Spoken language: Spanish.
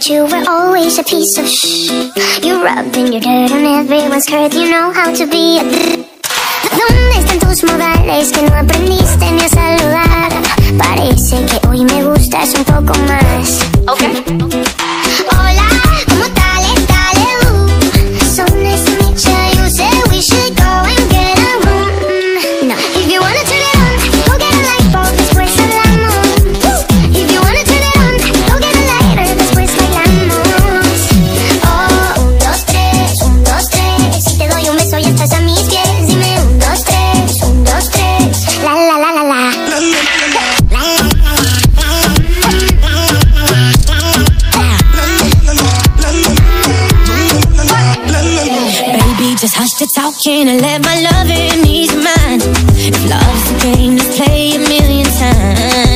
you were always a piece of You rubbing your dirt on everyone's skirt. You know how to be a ¿Dónde están tus modales que no aprendiste ni a saludar? Parece que hoy me gustas un poco más. Okay. Hola, ¿cómo tal? So nice to meet you. You said we should go and get a room. No, if you wanna turn it on, go get a light bulb, después hablamos. If you wanna turn it on, go get a lighter, después bailamos. Oh, 1, 2, 3, 1, 2, 3. Si te doy un beso ya estás a mis pies. Dime 1, 2, 3, 1, 2, 3. La la la la la. Just hush the talking and let my loving ease your mind. If love's a game, let's play a million times.